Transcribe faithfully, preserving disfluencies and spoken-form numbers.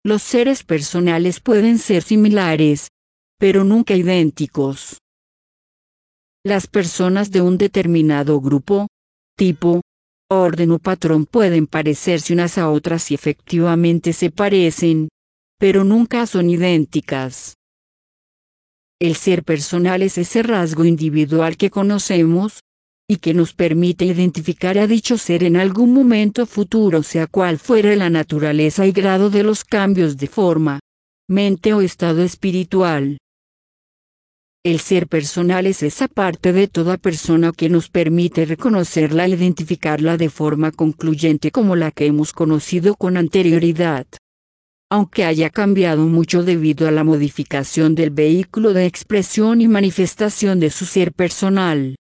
Los seres personales pueden ser similares, pero nunca idénticos. Las personas de un determinado grupo, tipo, orden o patrón pueden parecerse unas a otras y efectivamente se parecen, pero nunca son idénticas. El ser personal es ese rasgo individual que conocemos, y que nos permite identificar a dicho ser en algún momento futuro, sea cual fuere la naturaleza y grado de los cambios de forma, mente o estado espiritual. El ser personal es esa parte de toda persona que nos permite reconocerla e identificarla de forma concluyente como la que hemos conocido con anterioridad. Aunque haya cambiado mucho debido a la modificación del vehículo de expresión y manifestación de su ser personal.